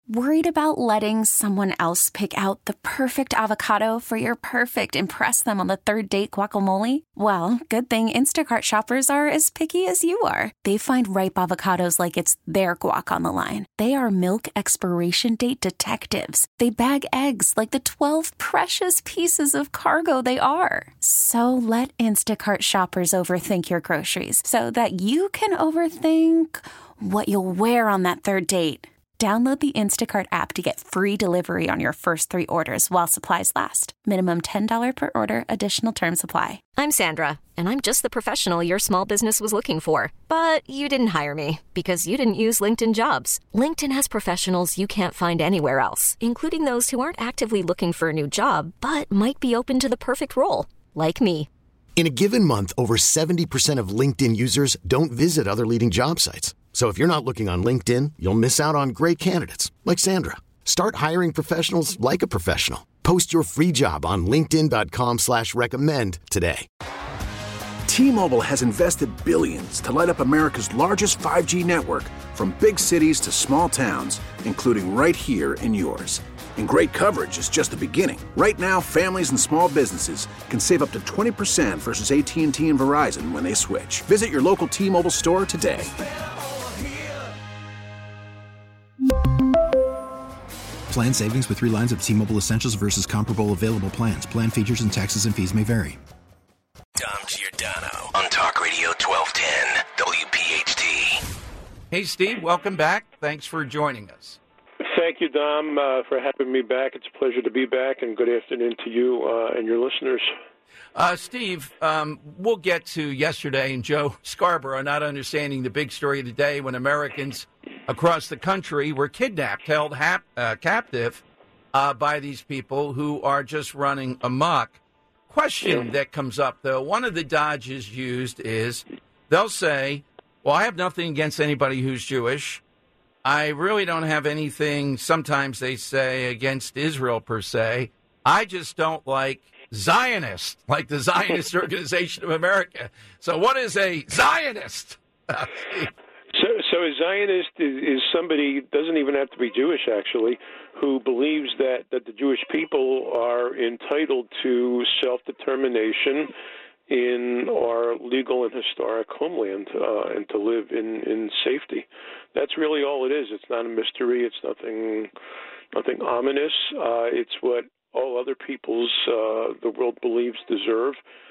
Worried about letting someone else pick out the perfect avocado for your perfect impress them on the third date guacamole? Well, good thing Instacart shoppers are as picky as you are. They find ripe avocados like it's their guac on the line. They are milk expiration date detectives. They bag eggs like the 12 precious pieces of cargo they are. So let Instacart shoppers overthink your groceries so that you can overthink what you'll wear on that third date. Download the Instacart app to get free delivery on your first 3 orders while supplies last. Minimum $10 per order. Additional terms apply. I'm Sandra, and I'm just the professional your small business was looking for. But you didn't hire me because you didn't use LinkedIn Jobs. LinkedIn has professionals you can't find anywhere else, including those who aren't actively looking for a new job, but might be open to the perfect role, like me. In a given month, over 70% of LinkedIn users don't visit other leading job sites. So if you're not looking on LinkedIn, you'll miss out on great candidates like Sandra. Start hiring professionals like a professional. Post your free job on linkedin.com/recommend today. T-Mobile has invested billions to light up America's largest 5G network, from big cities to small towns, including right here in yours. And great coverage is just the beginning. Right now, families and small businesses can save up to 20% versus AT&T and Verizon when they switch. Visit your local T-Mobile store today. Plan savings with 3 lines of T-Mobile Essentials versus comparable available plans. Plan features and taxes and fees may vary. Dom Giordano on Talk Radio 1210 WPHT. Hey, Steve, welcome back. Thanks for joining us. Thank you, Dom, for having me back. It's a pleasure to be back, and good afternoon to you and your listeners. Steve, we'll get to yesterday and Joe Scarborough not understanding the big story of the day when Americans across the country were kidnapped, held captive by these people who are just running amok. Question that comes up, though, one of the dodges used is they'll say, well, I have nothing against anybody who's Jewish. I really don't have anything, sometimes they say, against Israel per se. I just don't like Zionist, like the Zionist Organization of America. So what is a Zionist? So a Zionist is somebody, doesn't even have to be Jewish, actually, who believes that the Jewish people are entitled to self-determination in our legal and historic homeland and to live in safety. That's really all it is. It's not a mystery. It's nothing ominous. It's what all other peoples the world believes deserve.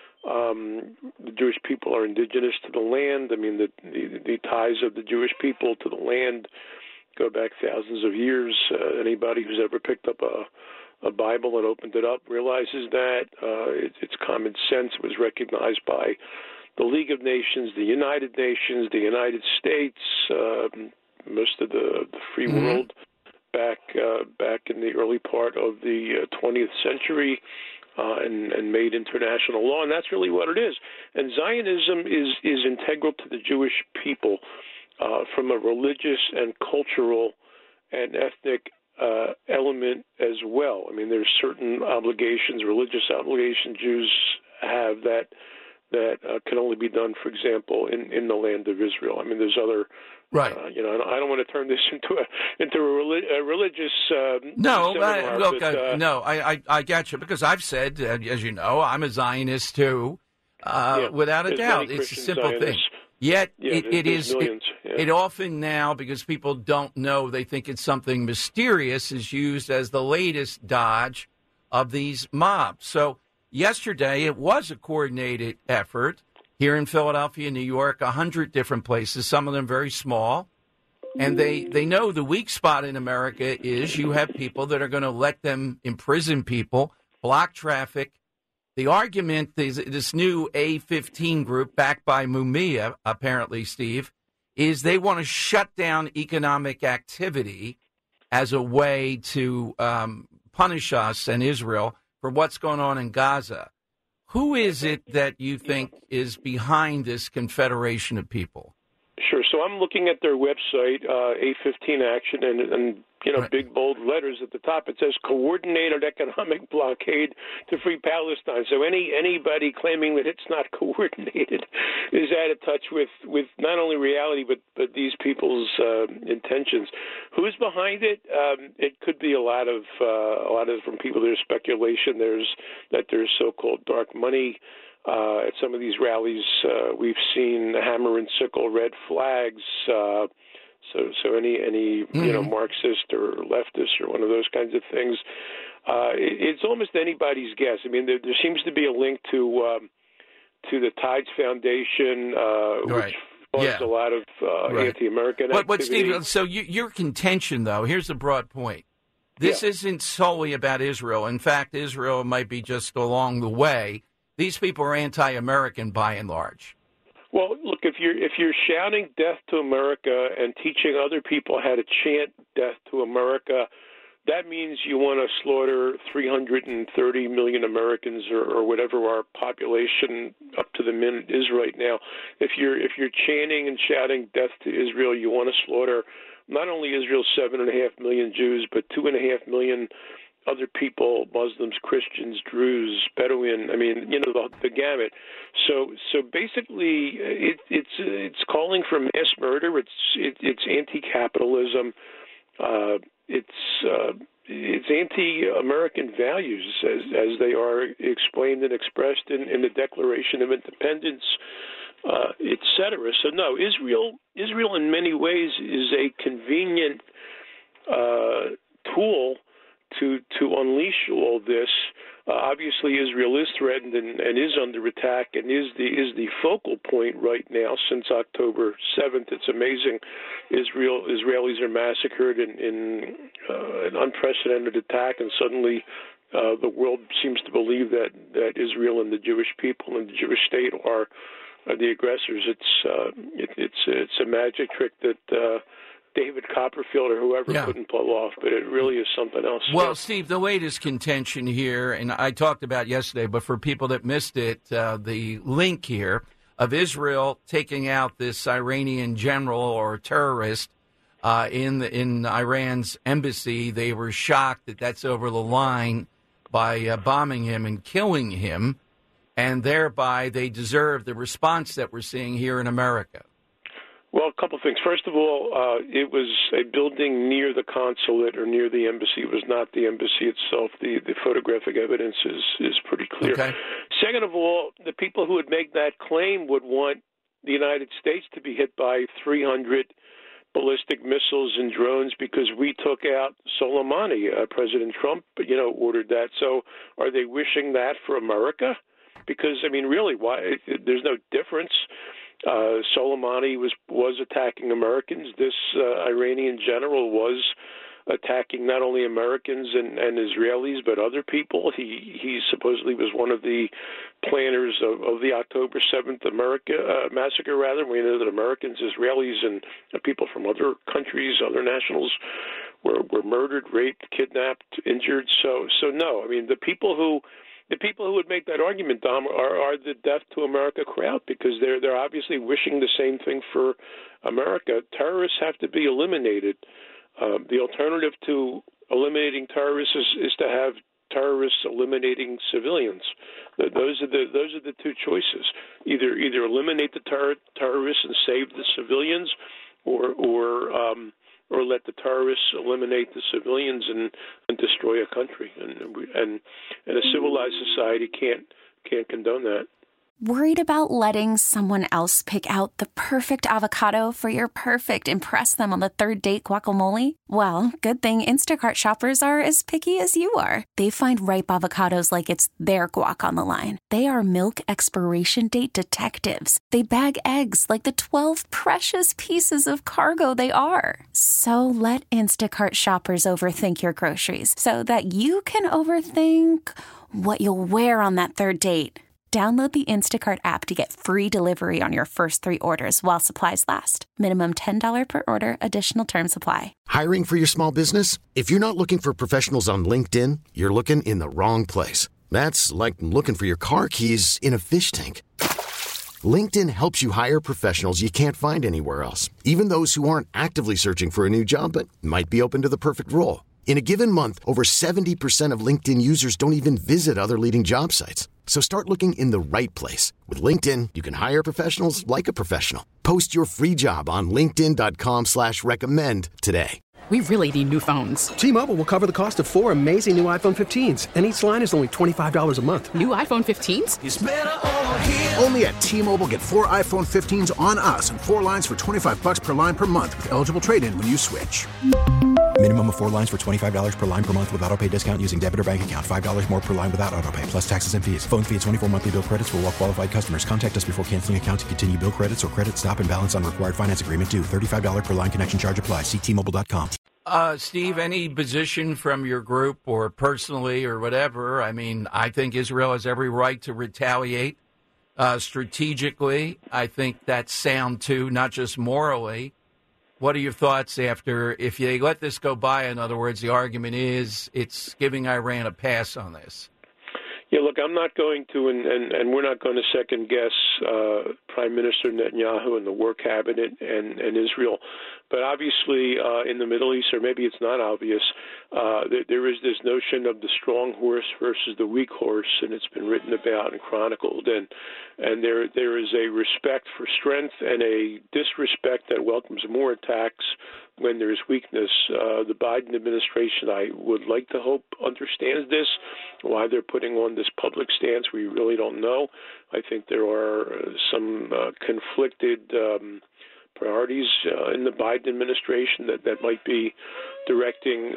The Jewish people are indigenous to the land. I mean, the ties of the Jewish people to the land go back thousands of years. Anybody who's ever picked up a Bible and opened it up realizes that it's common sense. It was recognized by the League of Nations, the United Nations, the United States, most of the free world back in the early part of the 20th century. And made international law, and that's really what it is. And Zionism is integral to the Jewish people from a religious and cultural and ethnic element as well. I mean, there's certain obligations, religious obligations Jews have that can only be done, for example, in the land of Israel. I mean, there's other. Right. I don't want to turn this into a religious. No, seminar, look, but, no, I get you, because I've said, as you know, I'm a Zionist too, without a doubt. It's a simple Zionists. thing. Yet it is. Millions, it often now, because people don't know, they think it's something mysterious, is used as the latest dodge of these mobs. So yesterday it was a coordinated effort. Here in Philadelphia, New York, 100 different places, some of them very small. And they know the weak spot in America is you have people that are going to let them imprison people, block traffic. The argument is this new A15 group backed by Mumia, apparently, Steve, is they want to shut down economic activity as a way to punish us and Israel for what's going on in Gaza. Who is it that you think is behind this confederation of people? Sure. So I'm looking at their website, A15 Action, and Right. big bold letters at the top. It says coordinated economic blockade to free Palestine. So anybody claiming that it's not coordinated is out of touch with not only reality but these people's intentions. Who's behind it? It could be a lot of different people. There's speculation. There's so-called dark money. At some of these rallies, we've seen hammer and sickle red flags. So any Marxist or leftist or one of those kinds of things, it's almost anybody's guess. I mean, there seems to be a link to the Tides Foundation, which funds a lot of anti-American activity. But Steve, so your contention, though, here's the broad point. This isn't solely about Israel. In fact, Israel might be just along the way. These people are anti-American by and large. Well, look, if you're shouting death to America and teaching other people how to chant death to America, that means you want to slaughter 330 million Americans or whatever our population up to the minute is right now. If you're chanting and shouting death to Israel, you want to slaughter not only Israel's 7.5 million Jews, but 2.5 million other people, Muslims, Christians, Druze, Bedouin. I mean, the gamut. So basically, it's calling for mass murder. It's anti-capitalism. It's anti-American values as they are explained and expressed in the Declaration of Independence, etc. So no, Israel in many ways is a convenient tool to unleash all this. Obviously, Israel is threatened and is under attack and is the focal point right now since October 7th. It's amazing. Israelis are massacred in an unprecedented attack, and suddenly the world seems to believe that Israel and the Jewish people and the Jewish state are the aggressors. It's a magic trick that David Copperfield or whoever couldn't pull off, but it really is something else. Well, Steve, the latest contention here, and I talked about yesterday, but for people that missed it, the link here of Israel taking out this Iranian general or terrorist in Iran's embassy. They were shocked that that's over the line by bombing him and killing him, and thereby they deserve the response that we're seeing here in America. Well, a couple of things. First of all, it was a building near the consulate or near the embassy. It was not the embassy itself. The photographic evidence is pretty clear. Okay. Second of all, the people who would make that claim would want the United States to be hit by 300 ballistic missiles and drones because we took out Soleimani. President Trump, ordered that. So are they wishing that for America? Because, I mean, really, why? There's no difference. Soleimani was attacking Americans. This Iranian general was attacking not only Americans and Israelis, but other people. He supposedly was one of the planners of the October 7th massacre. We know that Americans, Israelis, and people from other countries, other nationals, were murdered, raped, kidnapped, injured. So no, I mean, the people who would make that argument, Dom, are the Death to America crowd because they're obviously wishing the same thing for America. Terrorists have to be eliminated. The alternative to eliminating terrorists is to have terrorists eliminating civilians. Those are the two choices. Either eliminate the terrorists and save the civilians, or let the terrorists eliminate the civilians and destroy a country. And a civilized society can't condone that. Worried about letting someone else pick out the perfect avocado for your perfect impress them on the third date guacamole? Well, good thing Instacart shoppers are as picky as you are. They find ripe avocados like it's their guac on the line. They are milk expiration date detectives. They bag eggs like the 12 precious pieces of cargo they are. So let Instacart shoppers overthink your groceries so that you can overthink what you'll wear on that third date. Download the Instacart app to get free delivery on your first 3 orders while supplies last. Minimum $10 per order. Additional terms apply. Hiring for your small business? If you're not looking for professionals on LinkedIn, you're looking in the wrong place. That's like looking for your car keys in a fish tank. LinkedIn helps you hire professionals you can't find anywhere else, even those who aren't actively searching for a new job but might be open to the perfect role. In a given month, over 70% of LinkedIn users don't even visit other leading job sites. So start looking in the right place. With LinkedIn, you can hire professionals like a professional. Post your free job on linkedin.com/recommend today. We really need new phones. T-Mobile will cover the cost of 4 amazing new iPhone 15s, and each line is only $25 a month. New iPhone 15s? It's better over here. Only at T-Mobile, get 4 iPhone 15s on us and 4 lines for $25 per line per month with eligible trade-in when you switch. Minimum of 4 lines for $25 per line per month with autopay discount using debit or bank account. $5 more per line without autopay, plus taxes and fees. Phone fee at 24 monthly bill credits for well-qualified customers. Contact us before canceling account to continue bill credits or credit stop and balance on required finance agreement due. $35 per line connection charge applies. See T-Mobile.com. Steve, any position from your group or personally or whatever? I mean, I think Israel has every right to retaliate strategically. I think that's sound, too, not just morally. What are your thoughts after, if they let this go by, in other words, the argument is it's giving Iran a pass on this? Yeah, look, I'm not going to, and we're not going to second-guess Prime Minister Netanyahu and the War Cabinet and Israel. But obviously in the Middle East, or maybe it's not obvious, there is this notion of the strong horse versus the weak horse, and it's been written about and chronicled. And there is a respect for strength and a disrespect that welcomes more attacks when there's weakness. The Biden administration, I would like to hope, understands this. Why they're putting on this public stance, we really don't know. I think there are some conflicted priorities in the Biden administration that might be directing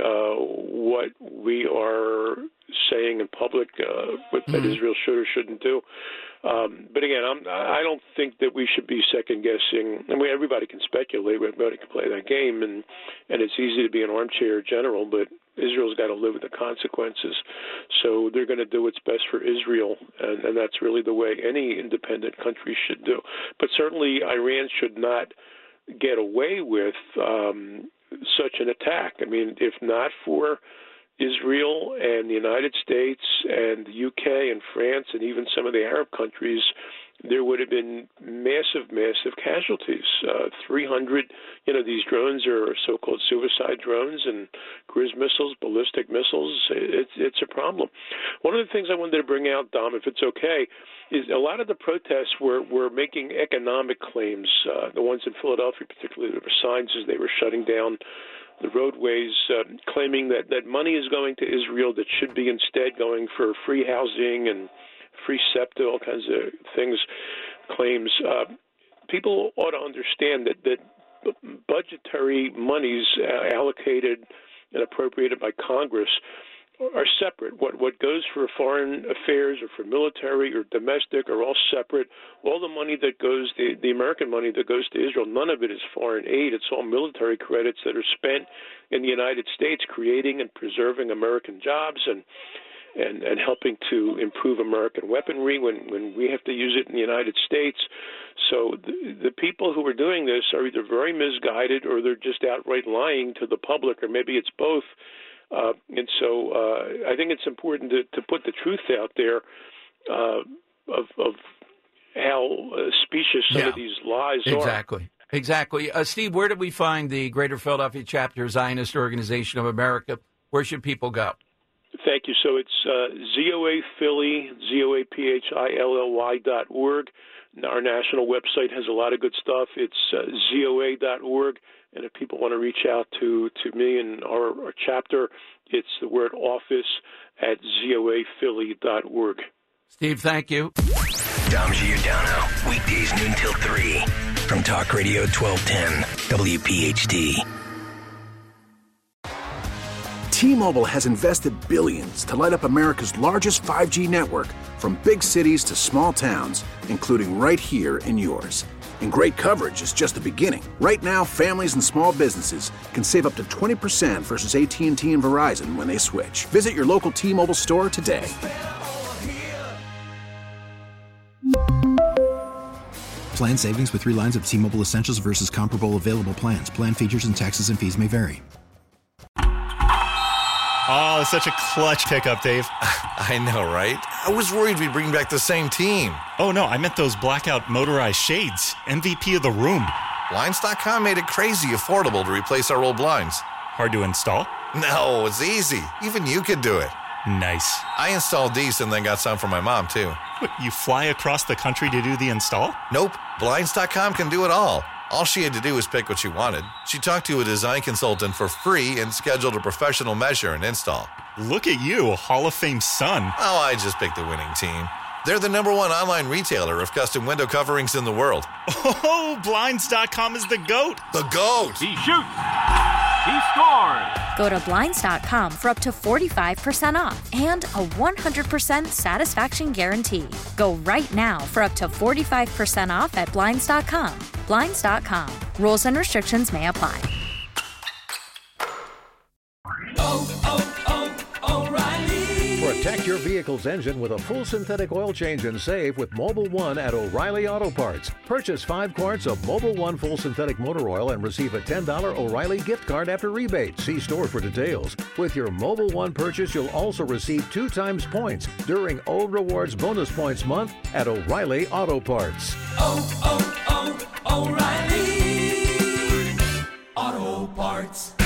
what we are saying in public, what that Israel should or shouldn't do. But again, I don't think that we should be second guessing. I mean, everybody can speculate, everybody can play that game, and it's easy to be an armchair general, but Israel's got to live with the consequences. So they're going to do what's best for Israel, and that's really the way any independent country should do. But certainly Iran should not get away with such an attack. I mean, if not for Israel and the United States and the UK and France and even some of the Arab countries, there would have been massive casualties. 300, these drones are so-called suicide drones and cruise missiles, ballistic missiles. It's a problem. One of the things I wanted to bring out, Dom, if it's okay, is a lot of the protests were making economic claims. The ones in Philadelphia, particularly, there were signs as they were shutting down the roadways, claiming that money is going to Israel that should be instead going for free housing and free SEPTA, all kinds of things, claims. People ought to understand that budgetary monies allocated and appropriated by Congress are separate. What goes for foreign affairs or for military or domestic are all separate. All the money that goes, the American money that goes to Israel, none of it is foreign aid. It's all military credits that are spent in the United States creating and preserving American jobs and helping to improve American weaponry when we have to use it in the United States. So the people who are doing this are either very misguided or they're just outright lying to the public, or maybe it's both. And so I think it's important to put the truth out there of how specious some of these lies are. Exactly. Steve, where do we find the Greater Philadelphia Chapter Zionist Organization of America? Where should people go? Thank you. So it's ZOA Philly, ZOAPHILLY.org. Our national website has a lot of good stuff. It's ZOA.org. And if people want to reach out to me and our chapter, it's the word office at ZOAPhilly.org. Steve, thank you. Dom Giordano, weekdays noon till 3 from Talk Radio 1210 WPHT. T-Mobile has invested billions to light up America's largest 5G network, from big cities to small towns, including right here in yours. And great coverage is just the beginning. Right now, families and small businesses can save up to 20% versus AT&T and Verizon when they switch. Visit your local T-Mobile store today. Plan savings with 3 lines of T-Mobile Essentials versus comparable available plans. Plan features and taxes and fees may vary. Oh, such a clutch pickup, Dave. I know, right? I was worried we'd bring back the same team. Oh, no, I meant those blackout motorized shades. MVP of the room. Blinds.com made it crazy affordable to replace our old blinds. Hard to install? No, it's easy. Even you could do it. Nice. I installed these and then got some for my mom, too. What, you fly across the country to do the install? Nope. Blinds.com can do it all. All she had to do was pick what she wanted. She talked to a design consultant for free and scheduled a professional measure and install. Look at you, a Hall of Fame son. Oh, I just picked the winning team. They're the #1 online retailer of custom window coverings in the world. Oh, Blinds.com is the GOAT. The GOAT. He shoots. He scores. Go to Blinds.com for up to 45% off and a 100% satisfaction guarantee. Go right now for up to 45% off at Blinds.com. Blinds.com. Rules and restrictions may apply. Protect your vehicle's engine with a full synthetic oil change and save with Mobil 1 at O'Reilly Auto Parts. Purchase 5 quarts of Mobil 1 full synthetic motor oil and receive a $10 O'Reilly gift card after rebate. See store for details. With your Mobil 1 purchase, you'll also receive 2 times points during O Rewards Bonus Points Month at O'Reilly Auto Parts. O'Reilly Auto Parts.